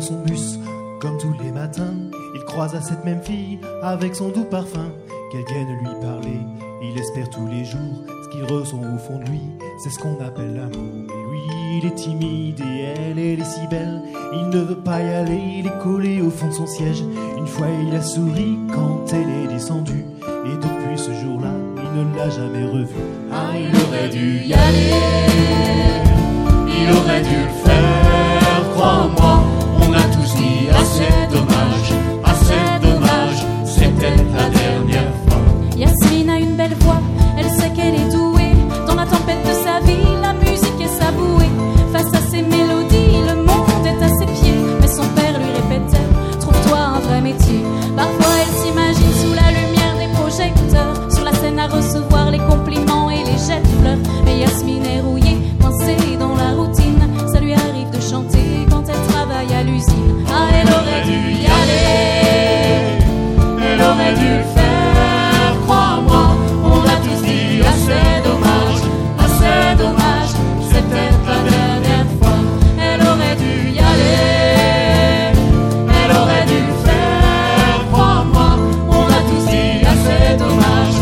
son bus, comme tous les matins, il croise à cette même fille avec son doux parfum. Qu'elle vienne lui parler, il espère tous les jours ce qu'il ressent au fond de lui, c'est ce qu'on appelle l'amour. Mais lui, il est timide et elle est si belle, il ne veut pas y aller, il est collé au fond de son siège. Une fois il a souri quand elle est descendue, et depuis ce jour-là, il ne l'a jamais revue. Ah, il aurait dû y aller, il aurait dû le faire, crois-moi. On a tous dit assez dommage, c'était la dernière fois. Yasmine a une belle voix, elle sait qu'elle est douée. Dans la tempête de sa vie, la musique est sa bouée. Face à ses mélodies, le monde est à ses pieds. Mais son père lui répétait, trouve-toi un vrai métier. Parfois elle s'imagine sous la lumière des projecteurs, sur la scène à recevoir les compliments et les jets de fleurs. Mais Yasmine est rouillée, coincée dans la routine. Ça lui arrive de chanter quand elle travaille à l'usine. Ah, elle aurait dû y aller, elle aurait dû le faire, crois-moi. On a tous dit assez dommage, c'était la dernière fois. Elle aurait dû y aller, elle aurait dû le faire, crois-moi. On a tous dit assez dommage,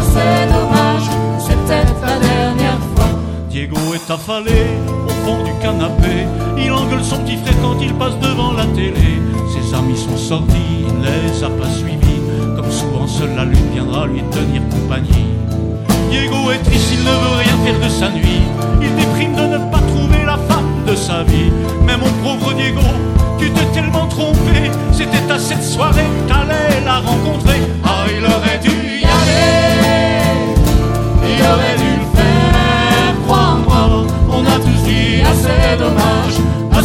c'était la dernière fois. Diego est affalé au fond du canapé, il engueule son petit frère quand il passe devant la télé. Ses amis sont sortis, il ne les a pas suivis, comme souvent seule la lune viendra lui tenir compagnie. Diego est triste, il ne veut rien faire de sa nuit, il déprime de ne pas trouver la femme de sa vie. Mais mon pauvre Diego, tu t'es tellement trompé, c'était à cette soirée que t'allais la rencontrer. Ah, il aurait dû y aller, il aurait dû le faire, crois-moi. On a tous dit assez dommage,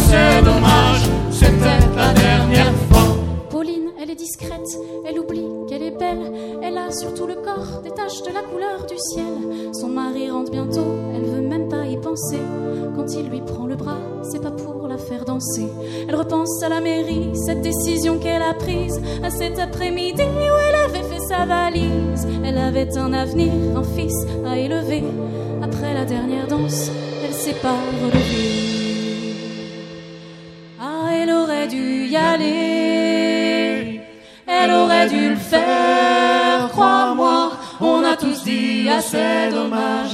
c'était la dernière fois. Pauline, elle est discrète, elle oublie qu'elle est belle. Elle a sur tout le corps des taches de la couleur du ciel. Son mari rentre bientôt, elle veut même pas y penser. Quand il lui prend le bras, c'est pas pour la faire danser. Elle repense à la mairie, cette décision qu'elle a prise, à cet après-midi où elle avait fait sa valise. Elle avait un avenir, un fils à élever. Après la dernière danse, elle s'est pas relevée. Ah, elle aurait dû y aller, elle aurait dû le faire, crois-moi. On a tous dit assez dommage,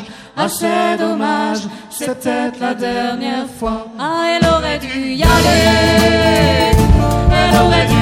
c'était la dernière fois. Ah, elle aurait dû y aller, elle aurait dû